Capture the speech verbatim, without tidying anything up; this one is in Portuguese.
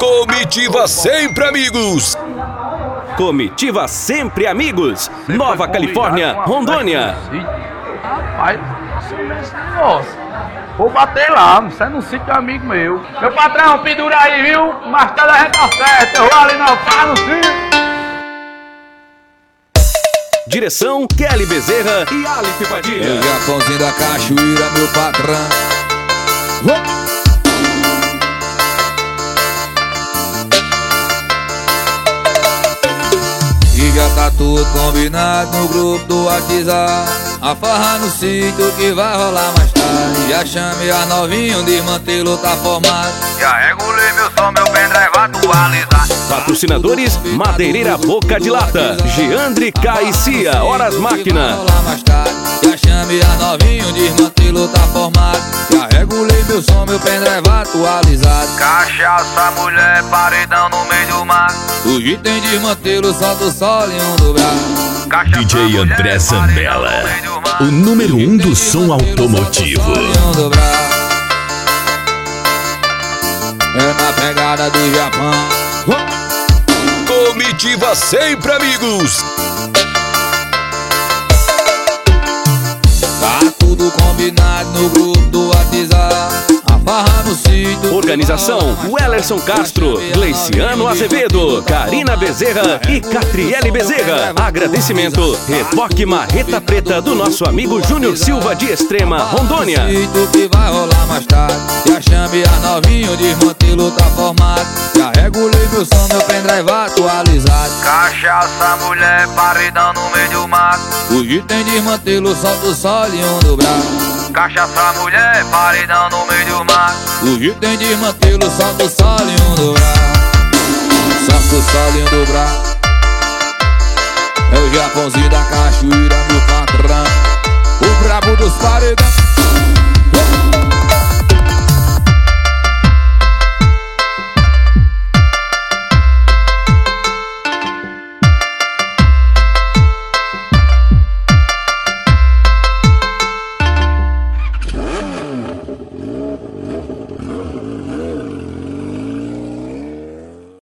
Comitiva Sempre Amigos. Comitiva Sempre Amigos, Nova Califórnia, Rondônia. Rapaz, nossa, vou bater lá, você é no sítio amigo meu. Meu patrão, pendura aí, viu? Mais tarde a gente acerta, eu vou ali na pá no sítio. Direção Kelly Bezerra e Alice Padilha. É o Japãozinho da Cachoeira, meu patrão. Oh! E já tá tudo combinado no grupo do WhatsApp. A farra no sítio que vai rolar mais tarde. Já chamei a novinha, o desmantelo tá formado. Já regulei meu som, meu pendrive atualizar. Patrocinadores Madeireira Boca de Lata, Geandre K e Cia, Horas Máquina. Já chamei a novinha, o desmantelo tá formado. Já regulei meu som, meu pendrive atualizado. Cachaça, mulher, paredão no meio do mar. Hoje tem desmantelo, solta o sol em um do braço. Cachaça, D J mulher, André Zambella, paredão no meio do mar. o número um do som automotivo. É na pegada do Japão. Comitiva Sempre Amigos. Tá tudo combinado no grupo do WhatsApp. A farra no sítio. Organização Wellerson Castro, Gleiciano Azevedo, Karina Bezerra e Catriele Bezerra. Agradecimento Reboque Marreta Preta do nosso amigo Júnior Silva de Extrema, Rondônia. Que vai rolar mais tarde. Já chamei a novinha, o desmantelo tá formado. Já regulei meu som, meu pendrive atualizado. Cachaça, mulher, paredão no meio do mar. Hoje tem desmantelo, solta o sol em um do braço. Cachaça, mulher, paredão no meio do mar. Hoje tem desmantelo, solta o sol em um do braço. Solta o sol em um do braço. É o Japãozinho da Cachoeira, meu patrão. O brabo dos paredões.